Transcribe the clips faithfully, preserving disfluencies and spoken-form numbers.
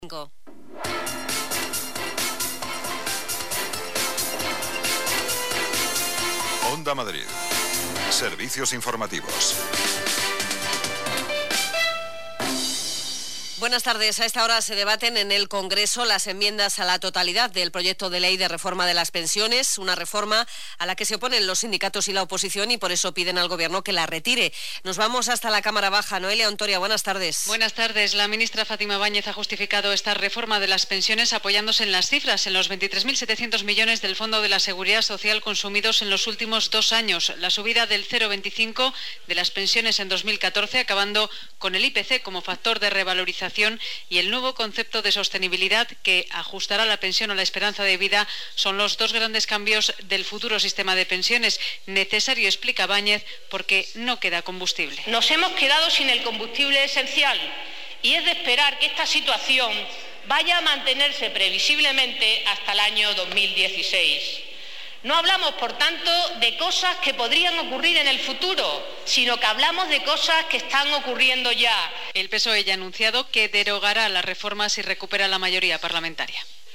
cinco. Onda Madrid. Servicios informativos. Buenas tardes. A esta hora se debaten en el Congreso las enmiendas a la totalidad del proyecto de ley de reforma de las pensiones, una reforma a la que se oponen los sindicatos y la oposición y por eso piden al Gobierno que la retire. Nos vamos hasta la Cámara Baja. Noelia Ontoria, buenas tardes. Buenas tardes. La ministra Fátima Báñez ha justificado esta reforma de las pensiones apoyándose en las cifras, en los veintitrés mil setecientos millones del Fondo de la Seguridad Social consumidos en los últimos dos años, la subida del cero coma veinticinco de las pensiones en dos mil catorce, acabando con el I P C como factor de revalorización, y el nuevo concepto de sostenibilidad que ajustará la pensión a la esperanza de vida son los dos grandes cambios del futuro sistema de pensiones. Necesario, explica Báñez, porque no queda combustible. Nos hemos quedado sin el combustible esencial y es de esperar que esta situación vaya a mantenerse previsiblemente hasta el año dos mil dieciséis. No hablamos, por tanto, de cosas que podrían ocurrir en el futuro, sino que hablamos de cosas que están ocurriendo ya. El P S O E ya ha anunciado que derogará la reforma si recupera la mayoría parlamentaria.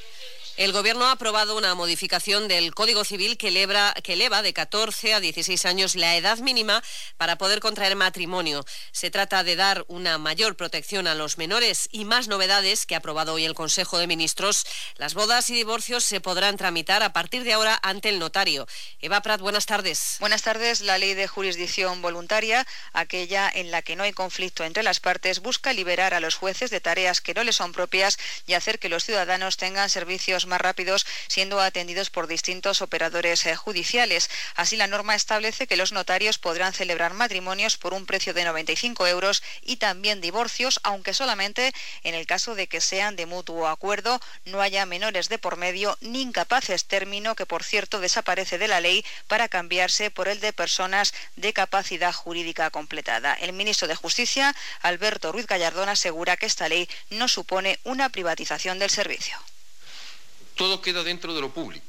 El Gobierno ha aprobado una modificación del Código Civil que eleva, que eleva de catorce a dieciséis años la edad mínima para poder contraer matrimonio. Se trata de dar una mayor protección a los menores y más novedades que ha aprobado hoy el Consejo de Ministros. Las bodas y divorcios se podrán tramitar a partir de ahora ante el notario. Eva Prat, buenas tardes. Buenas tardes. La ley de jurisdicción voluntaria, aquella en la que no hay conflicto entre las partes, busca liberar a los jueces de tareas que no les son propias y hacer que los ciudadanos tengan servicios más rápidos siendo atendidos por distintos operadores eh, judiciales. Así, la norma establece que los notarios podrán celebrar matrimonios por un precio de noventa y cinco euros y también divorcios, aunque solamente en el caso de que sean de mutuo acuerdo, no haya menores de por medio ni incapaces, término que, por cierto, desaparece de la ley para cambiarse por el de personas de capacidad jurídica completada. El ministro de Justicia, Alberto Ruiz Gallardón, asegura que esta ley no supone una privatización del servicio. Todo queda dentro de lo público.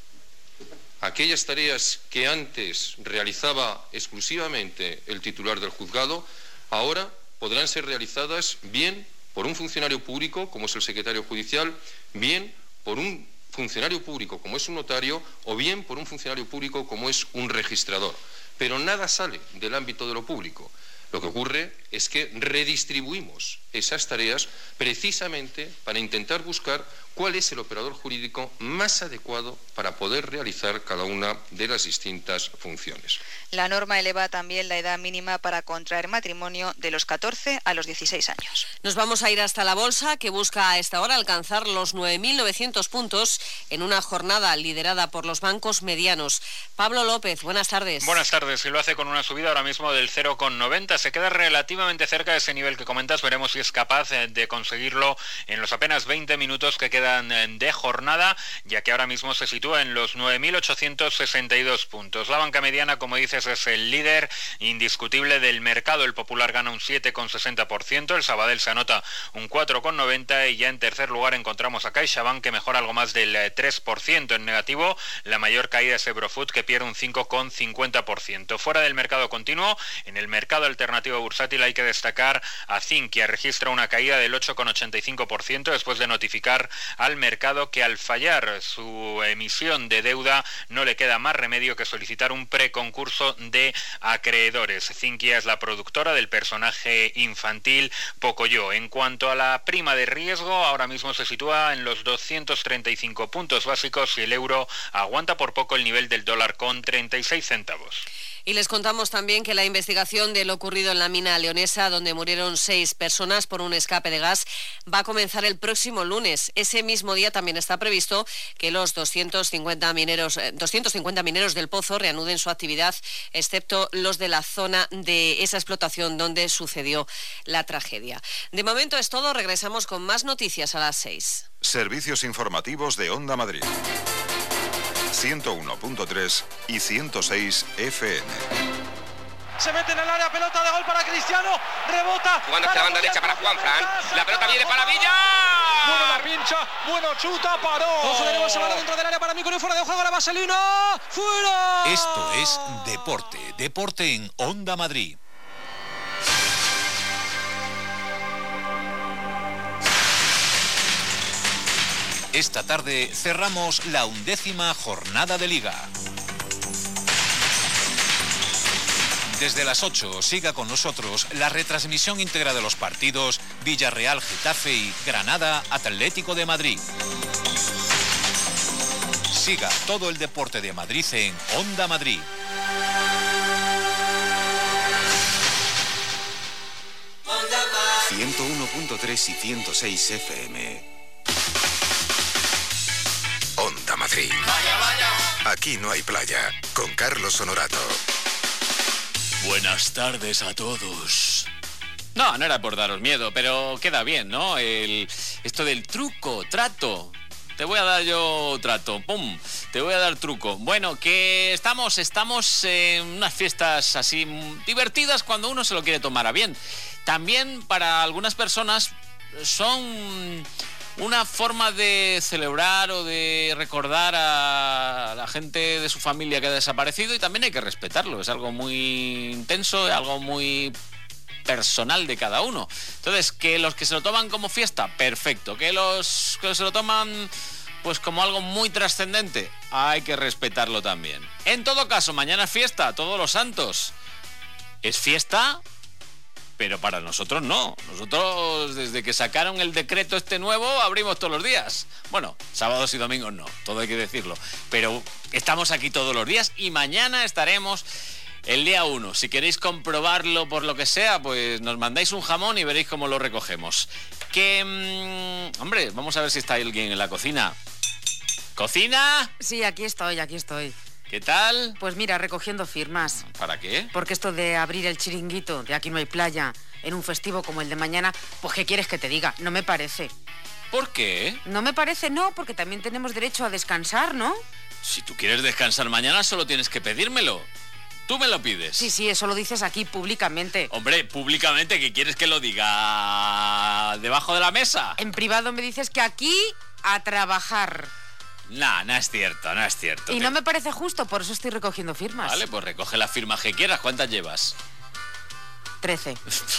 Aquellas tareas que antes realizaba exclusivamente el titular del juzgado, ahora podrán ser realizadas bien por un funcionario público, como es el secretario judicial, bien por un funcionario público, como es un notario, o bien por un funcionario público, como es un registrador. Pero nada sale del ámbito de lo público. Lo que ocurre es que redistribuimos esas tareas precisamente para intentar buscar cuál es el operador jurídico más adecuado para poder realizar cada una de las distintas funciones. La norma eleva también la edad mínima para contraer matrimonio de los catorce a los dieciséis años. Nos vamos a ir hasta la Bolsa, que busca a esta hora alcanzar los nueve mil novecientos puntos en una jornada liderada por los bancos medianos. Pablo López, buenas tardes. Buenas tardes, y lo hace con una subida ahora mismo del cero coma noventa. Se queda relativamente cerca de ese nivel que comentas. Veremos si es capaz de conseguirlo en los apenas veinte minutos que quedan de jornada, ya que ahora mismo se sitúa en los nueve mil ochocientos sesenta y dos puntos. La banca mediana, como dices, es el líder indiscutible del mercado. El Popular gana un siete coma sesenta por ciento, el Sabadell se anota un cuatro coma noventa y ya en tercer lugar encontramos a CaixaBank, que mejora algo más del tres por ciento. En negativo, la mayor caída es Ebrofood, que pierde un cinco coma cincuenta por ciento. Fuera del mercado continuo, en el mercado alternativo bursátil hay que destacar a Zinc, que registra una caída del ocho coma ochenta y cinco por ciento después de notificar al mercado que al fallar su emisión de deuda no le queda más remedio que solicitar un preconcurso de acreedores. Zinquia es la productora del personaje infantil Pocoyo. En cuanto a la prima de riesgo, ahora mismo se sitúa en los doscientos treinta y cinco puntos básicos y el euro aguanta por poco el nivel del dólar con treinta y seis centavos. Y les contamos también que la investigación de lo ocurrido en la mina leonesa, donde murieron seis personas por un escape de gas, va a comenzar el próximo lunes. Ese mismo día también está previsto que los doscientos cincuenta mineros, doscientos cincuenta mineros del pozo reanuden su actividad, excepto los de la zona de esa explotación donde sucedió la tragedia. De momento es todo. Regresamos con más noticias a las seis. Servicios informativos de Onda Madrid. ciento uno punto tres y ciento seis F M. Se mete en el área, pelota de gol para Cristiano, rebota. Jugando hacia la banda derecha para Juanfran. La pelota viene para Villa. Bueno la pincha, bueno chuta, paró. Ojo de nuevo, se va dentro del área para Mico y fuera de juego la vaselina. ¡Fuera! Esto es Deporte, Deporte en Onda Madrid. Esta tarde cerramos la undécima jornada de Liga. Desde las ocho siga con nosotros la retransmisión íntegra de los partidos Villarreal, Getafe y Granada, Atlético de Madrid. Siga todo el deporte de Madrid en Onda Madrid. ciento uno punto tres y ciento seis F M. Onda Madrid. Vaya, vaya. Aquí no hay playa. Con Carlos Honorato. Buenas tardes a todos. No, no era por daros miedo, pero queda bien, ¿no? El, esto del truco, trato. Te voy a dar yo trato, pum, te voy a dar truco. Bueno, que estamos, estamos en unas fiestas así divertidas cuando uno se lo quiere tomar a bien. También para algunas personas son una forma de celebrar o de recordar a la gente de su familia que ha desaparecido, y también hay que respetarlo. Es algo muy intenso, algo muy personal de cada uno. Entonces, que los que se lo toman como fiesta, perfecto. Que los que se lo toman pues como algo muy trascendente, hay que respetarlo también. En todo caso, mañana es fiesta, Todos los Santos. Es fiesta, pero para nosotros no. Nosotros, desde que sacaron el decreto este nuevo, abrimos todos los días. Bueno, sábados y domingos no, todo hay que decirlo. Pero estamos aquí todos los días y mañana estaremos el día uno. Si queréis comprobarlo por lo que sea, pues nos mandáis un jamón y veréis cómo lo recogemos. Que, mmm, hombre, vamos a ver si está alguien en la cocina. ¿Cocina? Sí, aquí estoy, aquí estoy. ¿Qué tal? Pues mira, recogiendo firmas. ¿Para qué? Porque esto de abrir el chiringuito de Aquí no hay playa en un festivo como el de mañana, pues ¿qué quieres que te diga? No me parece. ¿Por qué? No me parece, no, porque también tenemos derecho a descansar, ¿no? Si tú quieres descansar mañana, solo tienes que pedírmelo. Tú me lo pides. Sí, sí, eso lo dices aquí públicamente. Hombre, públicamente, ¿qué quieres que lo diga? ¿Debajo de la mesa? En privado me dices que aquí a trabajar. No, no es cierto, no es cierto. Y no me parece justo, por eso estoy recogiendo firmas. Vale, pues recoge las firmas que quieras. ¿Cuántas llevas? Trece.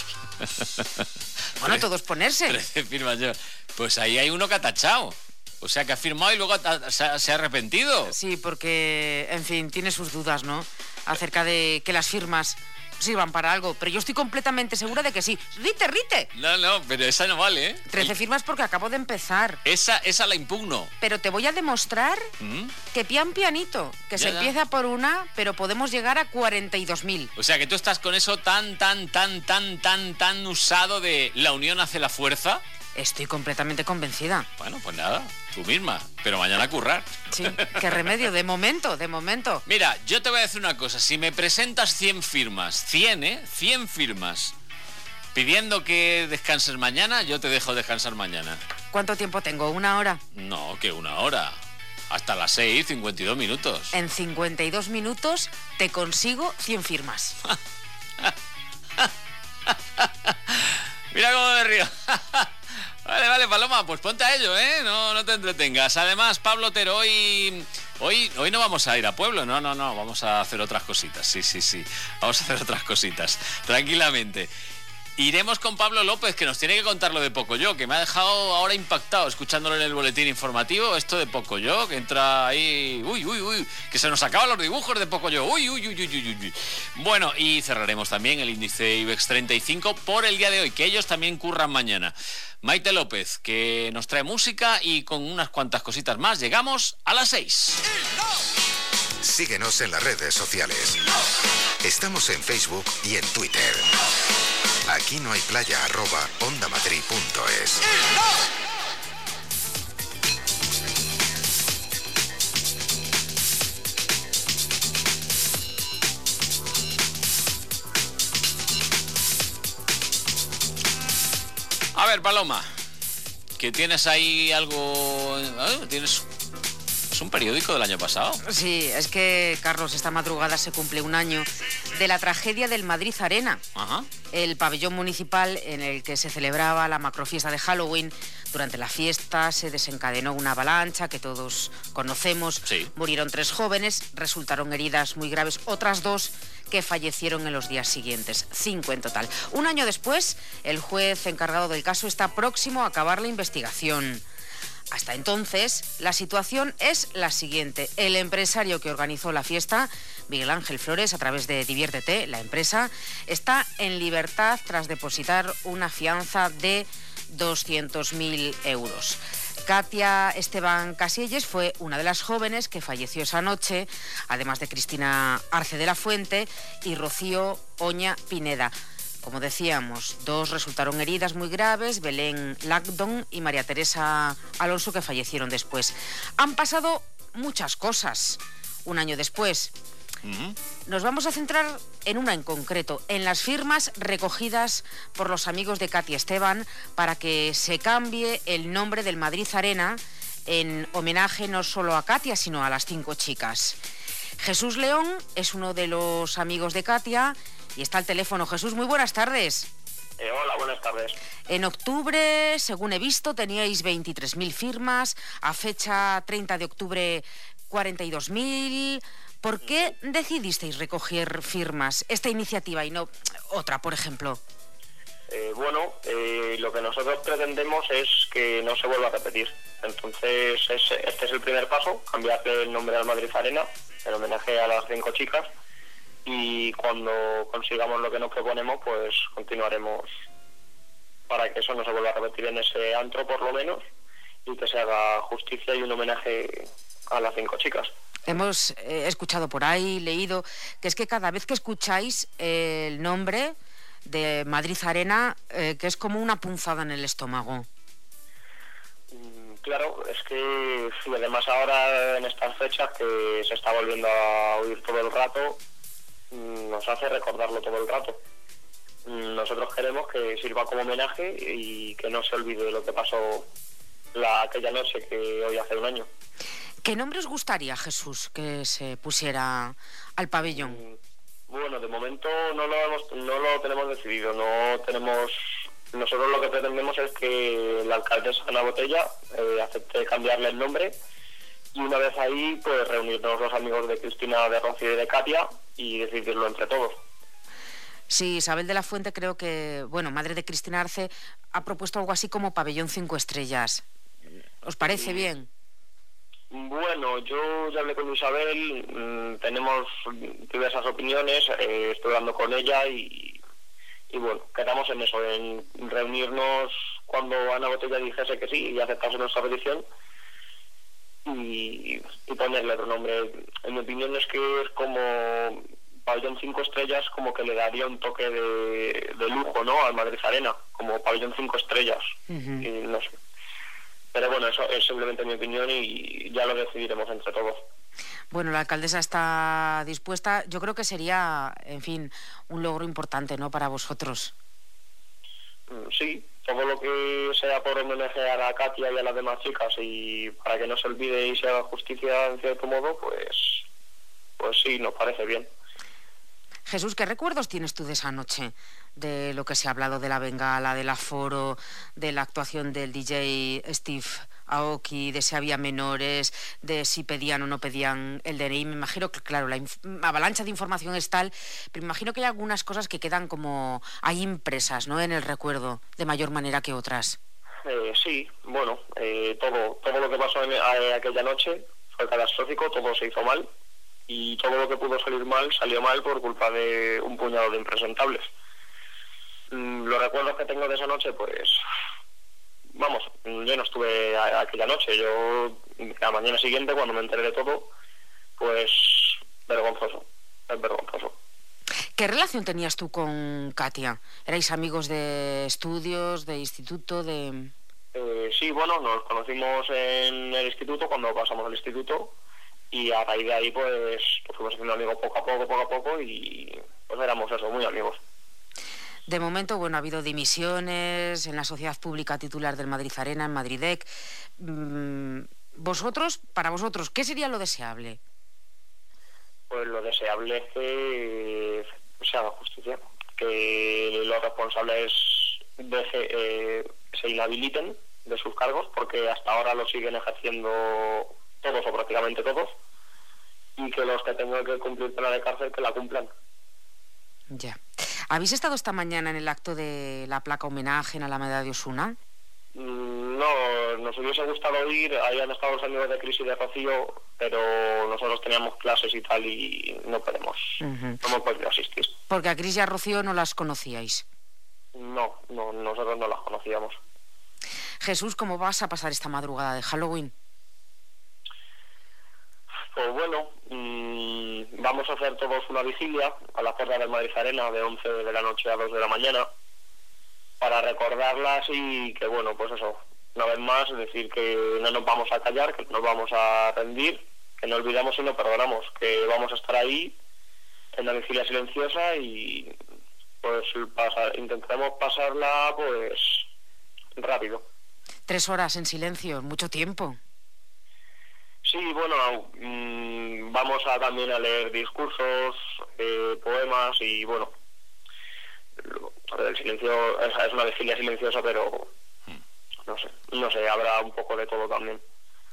Bueno, todos ponerse. Trece firmas llevas. Pues ahí hay uno que ha tachado. O sea, que ha firmado y luego se ha, se ha arrepentido. Sí, porque, en fin, tiene sus dudas, ¿no? Acerca de que las firmas sirvan para algo, pero yo estoy completamente segura de que sí. ¡Rite, rite! No, no, pero esa no vale, ¿eh? Trece firmas porque acabo de empezar. Esa, esa la impugno. Pero te voy a demostrar ¿Mm? que pian pianito, que ya, se ya. empieza por una, pero podemos llegar a cuarenta y dos mil. O sea, que tú estás con eso tan, tan, tan, tan, tan, tan usado de la unión hace la fuerza. Estoy completamente convencida. Bueno, pues nada, tú misma, pero mañana a currar. Sí, qué remedio, de momento, de momento. Mira, yo te voy a decir una cosa, si me presentas cien firmas, cien, ¿eh? cien firmas, pidiendo que descanses mañana, yo te dejo descansar mañana. ¿Cuánto tiempo tengo? ¿Una hora? No, que una hora. Hasta las seis, cincuenta y dos minutos. En cincuenta y dos minutos te consigo cien firmas. Mira cómo me río. Vale, vale, Paloma, pues ponte a ello, ¿eh? No, no te entretengas. Además, Pablo Otero, hoy, hoy, hoy no vamos a ir a pueblo, no, no, no, vamos a hacer otras cositas, sí, sí, sí, vamos a hacer otras cositas, tranquilamente. Iremos con Pablo López, que nos tiene que contar lo de Pocoyo, que me ha dejado ahora impactado escuchándolo en el boletín informativo, esto de Pocoyo, que entra ahí, uy, uy, uy, que se nos acaban los dibujos de Pocoyo, uy, uy, uy, uy, uy, uy. Bueno, y cerraremos también el índice IBEX treinta y cinco por el día de hoy, que ellos también curran mañana. Maite López, que nos trae música y con unas cuantas cositas más llegamos a las seis. Síguenos en las redes sociales. Estamos en Facebook y en Twitter. Aquí no hay playa, arroba ondamadrid punto es. A ver, Paloma, que tienes ahí algo... ¿eh? ¿Tienes... ¿Es un periódico del año pasado? Sí, es que, Carlos, esta madrugada se cumple un año de la tragedia del Madrid Arena. Ajá. El pabellón municipal en el que se celebraba la macrofiesta de Halloween. Durante la fiesta se desencadenó una avalancha que todos conocemos. Sí. Murieron tres jóvenes, resultaron heridas muy graves otras dos que fallecieron en los días siguientes, cinco en total. Un año después, el juez encargado del caso está próximo a acabar la investigación. Hasta entonces, la situación es la siguiente. El empresario que organizó la fiesta, Miguel Ángel Flores, a través de Diviértete, la empresa, está en libertad tras depositar una fianza de doscientos mil euros. Katia Esteban Casillas fue una de las jóvenes que falleció esa noche, además de Cristina Arce de la Fuente y Rocío Oña Pineda. Como decíamos, dos resultaron heridas muy graves, Belén Lagdon y María Teresa Alonso, que fallecieron después. Han pasado muchas cosas un año después. Uh-huh. Nos vamos a centrar en una en concreto, en las firmas recogidas por los amigos de Katia Esteban para que se cambie el nombre del Madrid Arena en homenaje no solo a Katia, sino a las cinco chicas. Jesús León es uno de los amigos de Katia y está al teléfono. Jesús, muy buenas tardes. Eh, hola, buenas tardes. En octubre, según he visto, teníais veintitrés mil firmas, a fecha treinta de octubre cuarenta y dos mil... ¿Por qué decidisteis recoger firmas, esta iniciativa y no otra, por ejemplo? Eh, bueno, eh, lo que nosotros pretendemos es que no se vuelva a repetir. Entonces, es, este es el primer paso, cambiarle el nombre al Madrid Arena, en homenaje a las cinco chicas, y cuando consigamos lo que nos proponemos, pues continuaremos para que eso no se vuelva a repetir en ese antro, por lo menos, y que se haga justicia y un homenaje a las cinco chicas. Hemos eh, escuchado por ahí, leído, que es que cada vez que escucháis eh, el nombre de Madrid Arena, eh, que es como una punzada en el estómago. Mm, claro, es que sí, además ahora en estas fechas que se está volviendo a oír todo el rato, mm, nos hace recordarlo todo el rato. Mm, nosotros queremos que sirva como homenaje y que no se olvide lo que pasó la, aquella noche que hoy hace un año. ¿Qué nombre os gustaría, Jesús, que se pusiera al pabellón? Bueno, de momento no lo hemos, no lo tenemos decidido. No tenemos. Nosotros lo que pretendemos es que la alcaldesa Ana Botella eh, acepte cambiarle el nombre y una vez ahí, pues reunirnos los amigos de Cristina, de Rocío y de Katia y decidirlo entre todos. Sí, Isabel de la Fuente, creo que, bueno, madre de Cristina Arce, ha propuesto algo así como pabellón cinco estrellas. ¿Os parece sí. bien? Bueno, yo ya hablé con Isabel, mmm, tenemos diversas opiniones, eh, estoy hablando con ella y, y bueno, quedamos en eso, en reunirnos cuando Ana Botella dijese que sí y aceptase nuestra petición y, y ponerle otro nombre. En mi opinión es que es como pabellón cinco estrellas, como que le daría un toque de, de lujo, ¿no?, al Madrid Arena, como pabellón cinco estrellas, uh-huh. y no sé. Pero bueno, eso es simplemente mi opinión y ya lo decidiremos entre todos. Bueno, la alcaldesa está dispuesta. Yo creo que sería, en fin, un logro importante, ¿no?, para vosotros. Sí, todo lo que sea por homenaje a la Katia y a las demás chicas y para que no se olvide y se haga justicia en cierto modo, pues, pues sí, nos parece bien. Jesús, ¿qué recuerdos tienes tú de esa noche? De lo que se ha hablado de la bengala, del aforo, de la actuación del D J Steve Aoki, de si había menores, de si pedían o no pedían el D N I. Me imagino que, claro, la inf- avalancha de información es tal, pero me imagino que hay algunas cosas que quedan como ahí impresas, ¿no?, en el recuerdo, de mayor manera que otras. Eh, sí, bueno, eh, todo, todo lo que pasó en a, aquella noche fue catastrófico, todo se hizo mal y todo lo que pudo salir mal salió mal por culpa de un puñado de impresentables. Los recuerdos que tengo de esa noche, pues, vamos, yo no estuve a, aquella noche. Yo, la mañana siguiente, cuando me enteré de todo, pues, vergonzoso, es vergonzoso. ¿Qué relación tenías tú con Katia? ¿Erais amigos de estudios, de instituto, de...? Eh, sí, bueno, nos conocimos en el instituto, cuando pasamos al instituto, y a raíz de ahí, pues, pues fuimos haciendo amigos poco a poco, poco a poco, y pues éramos eso, muy amigos. De momento, bueno, ha habido dimisiones en la sociedad pública titular del Madrid Arena, en Madridec. Vosotros, para vosotros, ¿qué sería lo deseable? Pues lo deseable es que se haga justicia, que los responsables deje, eh, se inhabiliten de sus cargos, porque hasta ahora lo siguen ejerciendo todos o prácticamente todos, y que los que tengan que cumplir pena de cárcel, que la cumplan. Ya. ¿Habéis estado esta mañana en el acto de la placa homenaje en Alameda de Osuna? Mm, no, nos hubiese gustado ir, ahí han estado los amigos de Cris y de Rocío, pero nosotros teníamos clases y tal y no podemos, uh-huh. no hemos podido asistir. Porque a Cris y a Rocío no las conocíais. No, no, nosotros no las conocíamos. Jesús, ¿cómo vas a pasar esta madrugada de Halloween? Pues bueno, mmm, vamos a hacer todos una vigilia a la puerta del Madrid Arena de once de la noche a dos de la mañana para recordarlas y que bueno, pues eso, una vez más decir que no nos vamos a callar, que no nos vamos a rendir, que no olvidamos y no perdonamos, que vamos a estar ahí en la vigilia silenciosa y pues pasar, intentaremos pasarla pues rápido. Tres horas en silencio, mucho tiempo. Sí, bueno, mmm, vamos a también a leer discursos, eh, poemas y bueno, el silencio es, es una vigilia silenciosa, pero no sé, no sé, habrá un poco de todo también.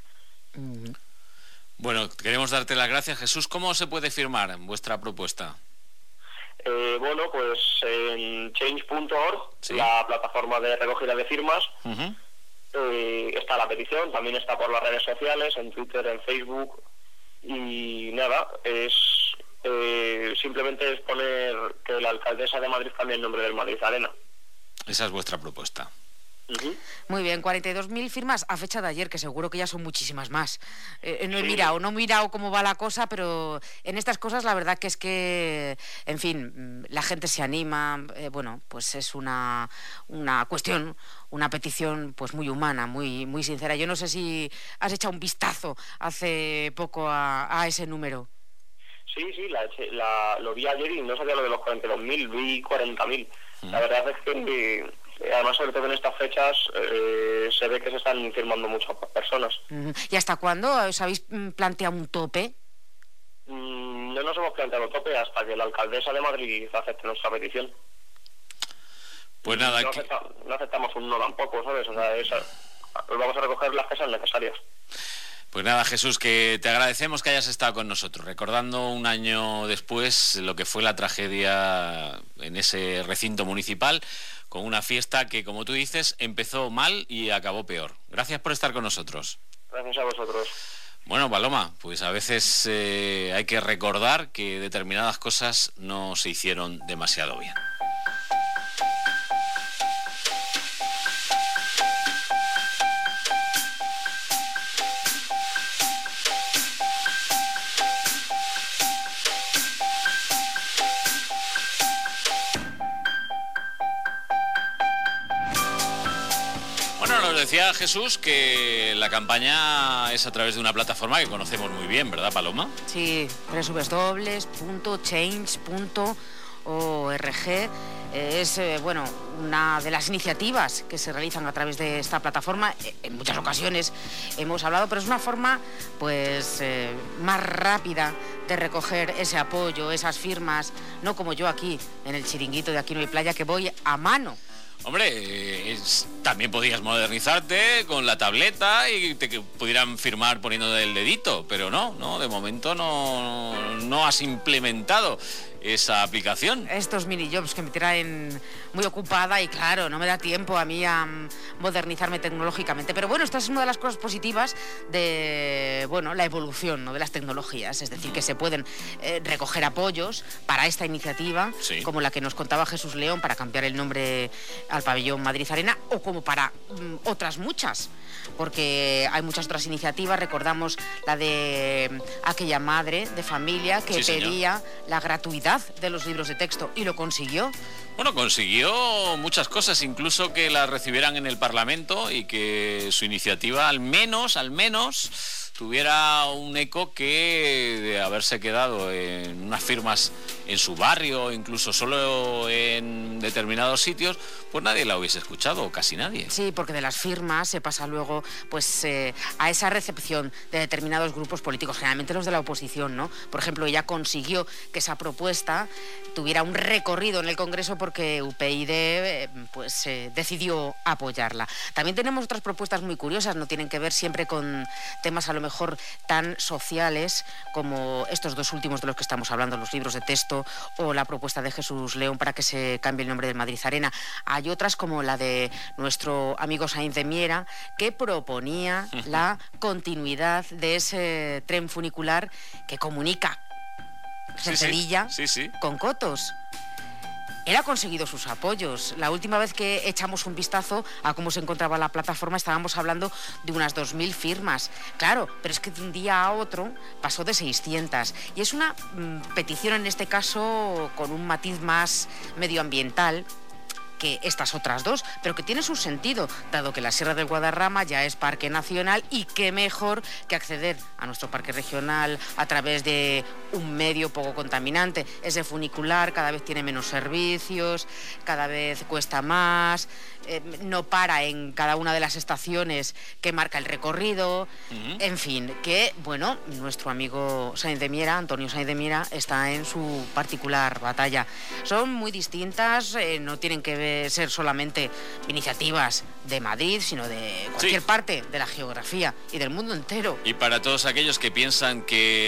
Bueno, queremos darte las gracias, Jesús. ¿Cómo se puede firmar vuestra propuesta? Eh, bueno, pues en change punto org, ¿sí? La plataforma de recogida de firmas, uh-huh. eh, está la petición, también está por las redes sociales, en Twitter, en Facebook, y nada, es eh, simplemente es poner que la alcaldesa de Madrid cambie el nombre del Madrid Arena. Esa es vuestra propuesta. Uh-huh. Muy bien, cuarenta y dos mil firmas a fecha de ayer, que seguro que ya son muchísimas más. Eh, no he sí. mirado, no he mirado cómo va la cosa, pero en estas cosas la verdad que es que, en fin, la gente se anima, eh, bueno, pues es una, una cuestión, una petición pues muy humana, muy, muy sincera. Yo no sé si has echado un vistazo hace poco a, a ese número. Sí, sí, la, la, lo vi ayer y no sabía lo de los cuarenta y dos mil, vi cuarenta mil. Uh-huh. La verdad es que... Además, sobre todo en estas fechas, eh, se ve que se están firmando muchas personas. ¿Y hasta cuándo os habéis planteado un tope? Mm, no nos hemos planteado un tope hasta que la alcaldesa de Madrid acepte nuestra petición. Pues nada, no, que... acepta, no aceptamos un no tampoco, ¿sabes? O sea, es, vamos a recoger las que sean necesarias. Pues nada, Jesús, que te agradecemos que hayas estado con nosotros, recordando un año después lo que fue la tragedia en ese recinto municipal, con una fiesta que, como tú dices, empezó mal y acabó peor. Gracias por estar con nosotros. Gracias a vosotros. Bueno, Paloma, pues a veces eh, hay que recordar que determinadas cosas no se hicieron demasiado bien. Decía Jesús que la campaña es a través de una plataforma que conocemos muy bien, ¿verdad, Paloma? Sí, doble u doble u doble u punto change punto org. Es eh, bueno, una de las iniciativas que se realizan a través de esta plataforma. En muchas ocasiones hemos hablado, pero es una forma pues eh, más rápida de recoger ese apoyo, esas firmas, no como yo aquí en el chiringuito de Aquí No Hay Playa, que voy a mano. Hombre, es, también podías modernizarte con la tableta y te que pudieran firmar poniendo el dedito, pero no, no, de momento no, no has implementado esa aplicación. Estos mini jobs que me traen muy ocupada y claro, no me da tiempo a mí a um, modernizarme tecnológicamente. Pero bueno, esta es una de las cosas positivas de bueno, la evolución, ¿no?, de las tecnologías. Es decir, que se pueden eh, recoger apoyos para esta iniciativa, sí, como la que nos contaba Jesús León para cambiar el nombre al pabellón Madrid Arena, o como para um, otras muchas, porque hay muchas otras iniciativas. Recordamos la de um, aquella madre de familia que sí, pedía señor. la gratuidad de los libros de texto y lo consiguió. Bueno, consiguió muchas cosas, incluso que la recibieran en el Parlamento y que su iniciativa al menos, al menos tuviera un eco que de haberse quedado en unas firmas en su barrio, incluso solo en determinados sitios, pues nadie la hubiese escuchado, o casi nadie. Sí, porque de las firmas se pasa luego pues eh, a esa recepción de determinados grupos políticos, generalmente los de la oposición, ¿no? Por ejemplo, ella consiguió que esa propuesta tuviera un recorrido en el Congreso porque U P y D eh, pues eh, decidió apoyarla. También tenemos otras propuestas muy curiosas, no tienen que ver siempre con temas a lo mejor tan sociales como estos dos últimos de los que estamos hablando, los libros de texto caso, o la propuesta de Jesús León para que se cambie el nombre del Madrid Arena. Hay otras como la de nuestro amigo Sainz de Miera, que proponía la continuidad de ese tren funicular que comunica Cercedilla sí, sí, sí, sí. con Cotos. Él ha conseguido sus apoyos. La última vez que echamos un vistazo a cómo se encontraba la plataforma estábamos hablando de unas dos mil firmas. Claro, pero es que de un día a otro pasó de seiscientas. Y es una mmm, petición en este caso con un matiz más medioambiental que estas otras dos, pero que tiene su sentido, dado que la Sierra del Guadarrama ya es parque nacional y qué mejor que acceder a nuestro parque regional a través de un medio poco contaminante. Ese funicular cada vez tiene menos servicios, cada vez cuesta más, eh, no para en cada una de las estaciones que marca el recorrido, uh-huh. En fin, que, bueno, nuestro amigo Sainz de Miera, Antonio Sainz de Miera, está en su particular batalla. Son muy distintas, eh, no tienen que ver ser solamente iniciativas de Madrid, sino de cualquier sí. parte de la geografía y del mundo entero. Y para todos aquellos que piensan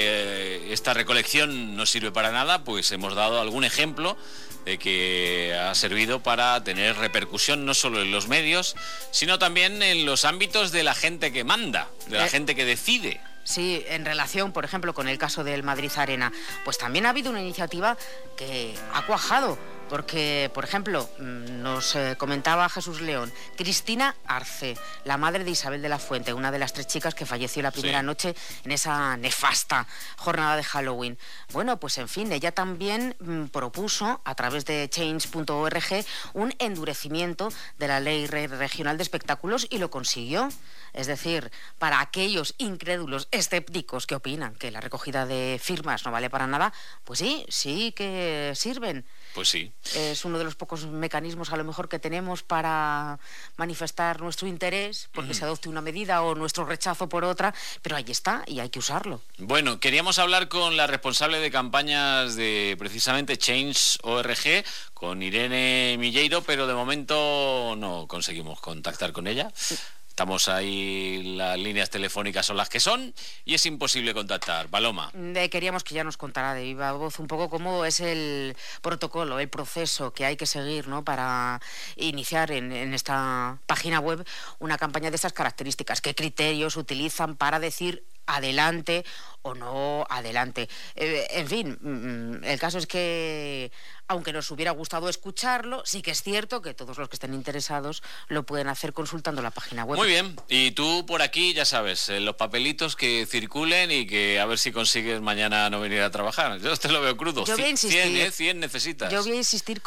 que esta recolección no sirve para nada, pues hemos dado algún ejemplo de que ha servido para tener repercusión no solo en los medios, sino también en los ámbitos de la gente que manda, de la eh. gente que decide. Sí, en relación, por ejemplo, con el caso del Madrid Arena, pues también ha habido una iniciativa que ha cuajado, porque, por ejemplo, nos eh, comentaba Jesús León, Cristina Arce, la madre de Isabel de la Fuente, una de las tres chicas que falleció la primera sí. noche en esa nefasta jornada de Halloween. Bueno, pues en fin, ella también mm, propuso, a través de change punto org, un endurecimiento de la ley regional de espectáculos y lo consiguió. Es decir, para aquellos incrédulos, escépticos que opinan que la recogida de firmas no vale para nada, pues sí, sí que sirven. Pues sí. Es uno de los pocos mecanismos a lo mejor que tenemos para manifestar nuestro interés, porque mm. se adopte una medida o nuestro rechazo por otra, pero ahí está y hay que usarlo. Bueno, queríamos hablar con la responsable de campañas de precisamente change punto org, con Irene Milleiro, pero de momento no conseguimos contactar con ella. Sí. Estamos ahí, las líneas telefónicas son las que son y es imposible contactar. Paloma. Eh, queríamos que ya nos contara de viva voz un poco cómo es el protocolo, el proceso que hay que seguir, ¿no?, para iniciar en, en esta página web una campaña de estas características. ¿Qué criterios utilizan para decir adelante o no adelante? Eh, en fin, el caso es que, aunque nos hubiera gustado escucharlo, sí que es cierto que todos los que estén interesados lo pueden hacer consultando la página web. Muy bien, y tú por aquí, ya sabes, los papelitos que circulen y que a ver si consigues mañana no venir a trabajar. Yo te lo veo crudo. Yo voy a insistir, cien, ¿eh? cien necesitas. Yo voy a insistir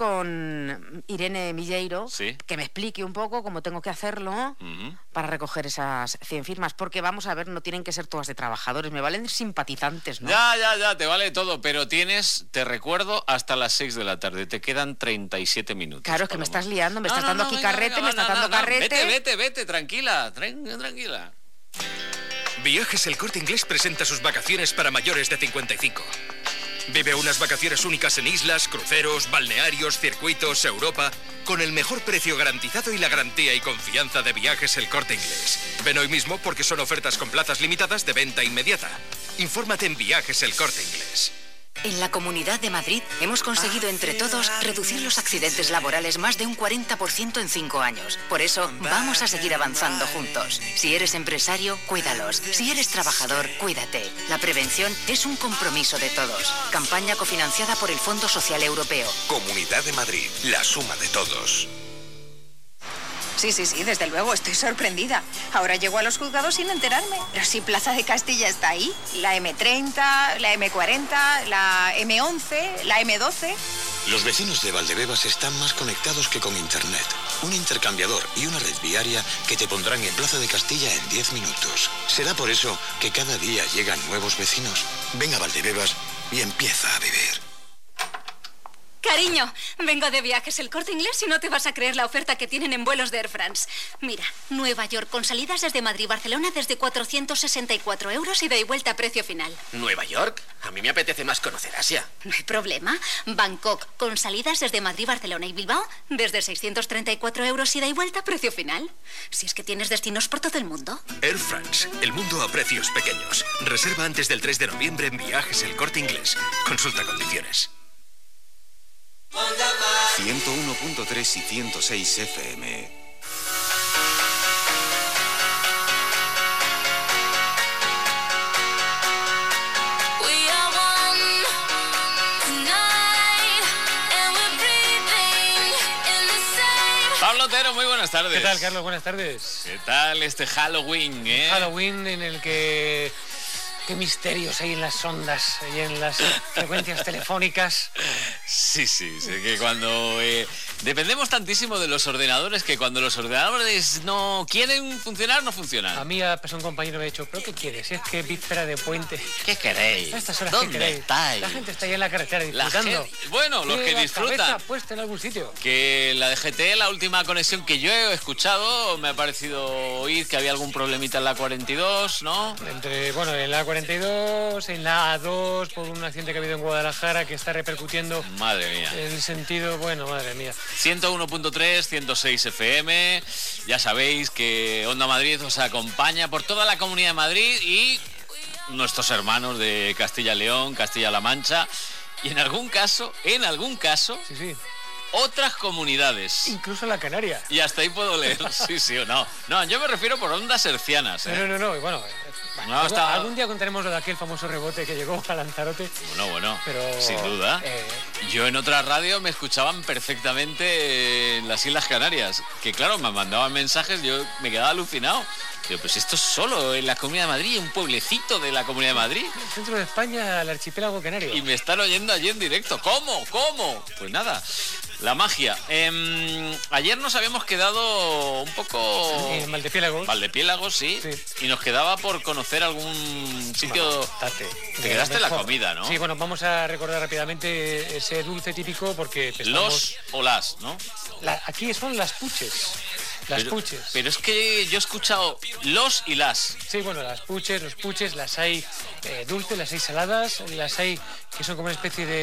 con Irene Milleiro, ¿sí?, que me explique un poco cómo tengo que hacerlo uh-huh. para recoger esas cien firmas, porque vamos a ver, no tienen que ser todas de trabajadores, me valen simpatizantes, ¿no? Ya, ya, ya, te vale todo, pero tienes, te recuerdo, hasta las seis de la tarde, te quedan treinta y siete minutos. Claro, es que me estás liando, me no, estás no, dando no, aquí venga, carrete, venga, me estás no, dando no, carrete. Vete, vete, vete, tranquila, tran- tranquila. Viajes El Corte Inglés presenta sus vacaciones para mayores de cincuenta y cinco. Vive unas vacaciones únicas en islas, cruceros, balnearios, circuitos, Europa, con el mejor precio garantizado y la garantía y confianza de Viajes El Corte Inglés. Ven hoy mismo porque son ofertas con plazas limitadas de venta inmediata. Infórmate en Viajes El Corte Inglés. En la Comunidad de Madrid hemos conseguido entre todos reducir los accidentes laborales más de un cuarenta por ciento en cinco años. Por eso vamos a seguir avanzando juntos. Si eres empresario, cuídalos. Si eres trabajador, cuídate. La prevención es un compromiso de todos. Campaña cofinanciada por el Fondo Social Europeo. Comunidad de Madrid, la suma de todos. Sí, sí, sí, desde luego, estoy sorprendida. Ahora llego a los juzgados sin enterarme. Pero si Plaza de Castilla está ahí, la eme treinta, la eme cuarenta, la eme once, la eme doce... Los vecinos de Valdebebas están más conectados que con Internet. Un intercambiador y una red viaria que te pondrán en Plaza de Castilla en diez minutos. Será por eso que cada día llegan nuevos vecinos. Ven a Valdebebas y empieza a vivir. Cariño, vengo de Viajes El Corte Inglés y no te vas a creer la oferta que tienen en vuelos de Air France. Mira, Nueva York con salidas desde Madrid y Barcelona desde cuatrocientos sesenta y cuatro euros y de y vuelta a precio final. ¿Nueva York? A mí me apetece más conocer Asia. No hay problema. Bangkok con salidas desde Madrid, Barcelona y Bilbao desde seiscientos treinta y cuatro euros y de y vuelta a precio final. Si es que tienes destinos por todo el mundo. Air France, el mundo a precios pequeños. Reserva antes del tres de noviembre en Viajes El Corte Inglés. Consulta condiciones. ciento uno punto tres y ciento seis F M. Pablo Otero, muy buenas tardes. ¿Qué tal, Carlos? Buenas tardes. ¿Qué tal este Halloween, eh? Halloween en el que... Qué misterios hay en las ondas y en las frecuencias telefónicas. Sí, sí, sé que cuando... Eh, dependemos tantísimo de los ordenadores que cuando los ordenadores no quieren funcionar, no funcionan. A mí ha pasado un compañero me ha dicho, ¿pero qué quieres? Si es que víspera de puente. ¿Qué queréis? A estas horas, ¿Dónde ¿qué queréis? estáis? La gente está ahí en la carretera disfrutando. La gente, bueno, los que la disfrutan. cabeza puesta en algún sitio. Que la D G T, la última conexión que yo he escuchado, me ha parecido oír que había algún problemita en la cuarenta y dos, ¿no? Entre, bueno, en la cuarenta y dos, en la A dos, por un accidente que ha habido en Guadalajara que está repercutiendo. Madre mía. En el sentido, bueno, madre mía. ciento uno punto tres, ciento seis F M. Ya sabéis que Onda Madrid os acompaña por toda la Comunidad de Madrid y nuestros hermanos de Castilla y León, Castilla-La Mancha y en algún caso, en algún caso, sí, sí. otras comunidades. Incluso la Canaria. Y hasta ahí puedo leer, sí, sí o no. No, yo me refiero por ondas hercianas, ¿eh? No, no, no, y bueno... No, algún, está... algún día contaremos lo de aquel famoso rebote que llegó a Lanzarote. Bueno, bueno, pero, sin duda. Eh... Yo en otra radio me escuchaban perfectamente en las Islas Canarias, que claro, me mandaban mensajes, yo me quedaba alucinado. Digo, pues esto es solo en la Comunidad de Madrid, un pueblecito de la Comunidad de Madrid. El centro de España, el archipiélago canario. Y me están oyendo allí en directo. ¿Cómo? ¿Cómo? Pues nada, la magia. Eh, ayer nos habíamos quedado un poco... En Valdepiélagos. Valdepiélagos, sí. sí. Y nos quedaba por conocer algún sitio... Bueno, tate, Te quedaste en la comida, ¿no? Sí, bueno, vamos a recordar rápidamente ese dulce típico porque... Estamos... Los o las, ¿no? La, aquí son las puches. Las pero, puches. Pero es que yo he escuchado los y las. Sí, bueno, las puches, los puches, las hay eh, dulces, las hay saladas, las hay que son como una especie de